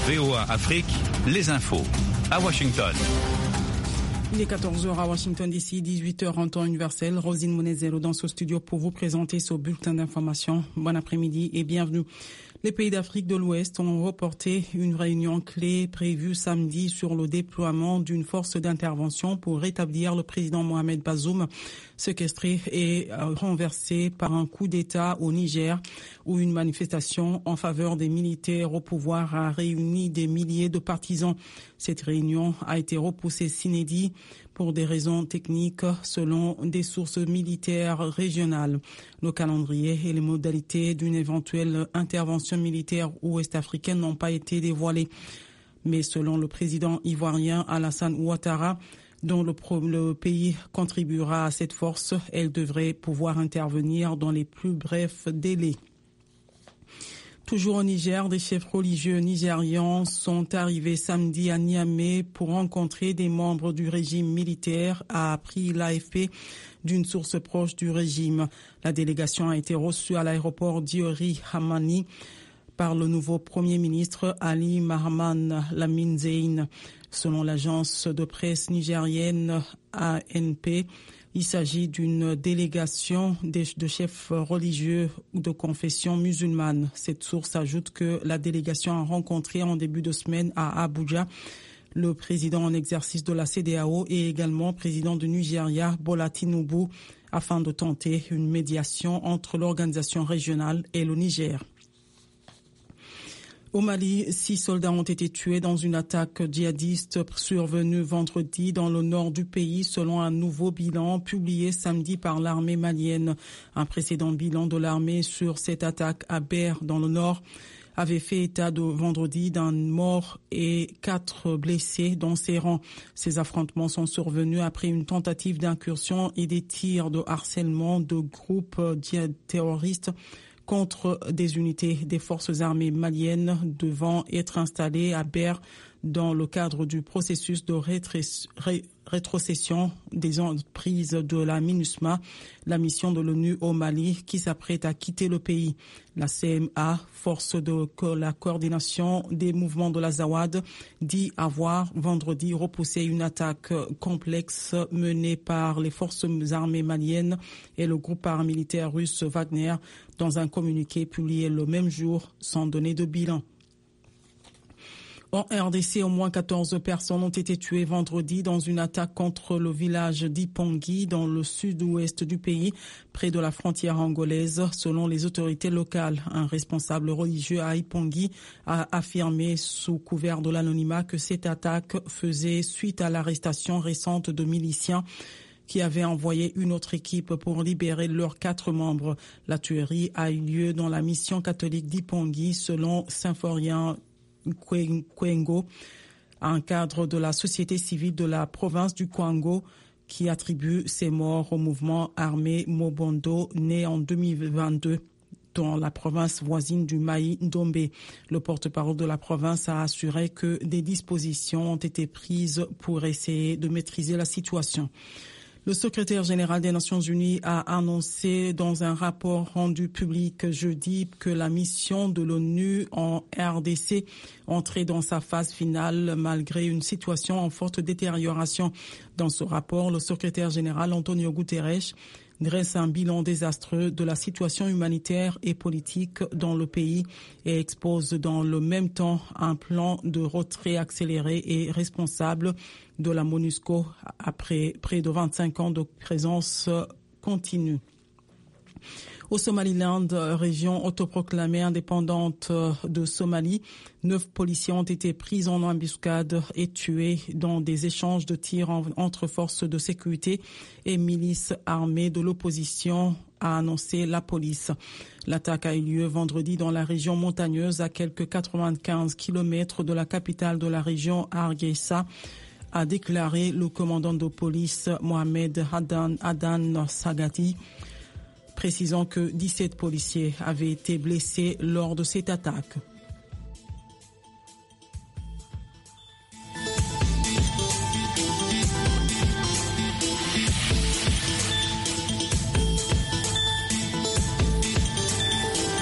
VOA Afrique, les infos. À Washington. Il est 14h à Washington DC, 18h en temps universel. Rosine Monezero dans ce studio pour vous présenter ce bulletin d'information. Bon après-midi et bienvenue. Les pays d'Afrique de l'Ouest ont reporté une réunion clé prévue samedi sur le déploiement d'une force d'intervention pour rétablir le président Mohamed Bazoum, séquestré et renversé par un coup d'État au Niger, où une manifestation en faveur des militaires au pouvoir a réuni des milliers de partisans. Cette réunion a été repoussée sine die pour des raisons techniques selon des sources militaires régionales. Le calendrier et les modalités d'une éventuelle intervention militaire ouest-africaine n'ont pas été dévoilés. Mais selon le président ivoirien Alassane Ouattara, dont le pays contribuera à cette force, elle devrait pouvoir intervenir dans les plus brefs délais. Toujours au Niger, des chefs religieux nigérians sont arrivés samedi à Niamey pour rencontrer des membres du régime militaire, a appris l'AFP d'une source proche du régime. La délégation a été reçue à l'aéroport Diori Hamani par le nouveau Premier ministre Ali Mahaman Lamine Zein. Selon l'agence de presse nigérienne ANP, il s'agit d'une délégation de chefs religieux de confession musulmane. Cette source ajoute que la délégation a rencontré en début de semaine à Abuja le président en exercice de la CEDEAO et également président du Nigeria, Bola Tinubu, afin de tenter une médiation entre l'organisation régionale et le Niger. Au Mali, 6 soldats ont été tués dans une attaque djihadiste survenue vendredi dans le nord du pays, selon un nouveau bilan publié samedi par l'armée malienne. Un précédent bilan de l'armée sur cette attaque à Ber, dans le nord, avait fait état de vendredi d'un mort et 4 blessés dans ses rangs. Ces affrontements sont survenus après une tentative d'incursion et des tirs de harcèlement de groupes terroristes contre des unités des forces armées maliennes devant être installées à Ber dans le cadre du processus de rétrocession des entreprises de la MINUSMA, la mission de l'ONU au Mali qui s'apprête à quitter le pays. La CMA, force de la coordination des mouvements de l'Azawad, dit avoir vendredi repoussé une attaque complexe menée par les forces armées maliennes et le groupe paramilitaire russe Wagner dans un communiqué publié le même jour sans donner de bilan. En RDC, au moins 14 personnes ont été tuées vendredi dans une attaque contre le village d'Ipongi dans le sud-ouest du pays, près de la frontière angolaise, selon les autorités locales. Un responsable religieux à Ipongi a affirmé sous couvert de l'anonymat que cette attaque faisait suite à l'arrestation récente de miliciens qui avaient envoyé une autre équipe pour libérer leurs 4 membres. La tuerie a eu lieu dans la mission catholique d'Ipongi, selon Symphorien Kwengo, un cadre de la société civile de la province du Kwango qui attribue ses morts au mouvement armé Mobondo né en 2022 dans la province voisine du Maï-Ndombe. Le porte-parole de la province a assuré que des dispositions ont été prises pour essayer de maîtriser la situation. Le secrétaire général des Nations Unies a annoncé dans un rapport rendu public jeudi que la mission de l'ONU en RDC entrait dans sa phase finale malgré une situation en forte détérioration. Dans ce rapport, le secrétaire général Antonio Guterres dresse un bilan désastreux de la situation humanitaire et politique dans le pays et expose dans le même temps un plan de retrait accéléré et responsable de la MONUSCO après près de 25 ans de présence continue. Au Somaliland, région autoproclamée indépendante de Somalie, 9 policiers ont été pris en embuscade et tués dans des échanges de tirs entre forces de sécurité et milices armées de l'opposition, a annoncé la police. L'attaque a eu lieu vendredi dans la région montagneuse à quelques 95 km de la capitale de la région, Hargeisa, a déclaré le commandant de police Mohamed Adan Sagati, précisant que 17 policiers avaient été blessés lors de cette attaque.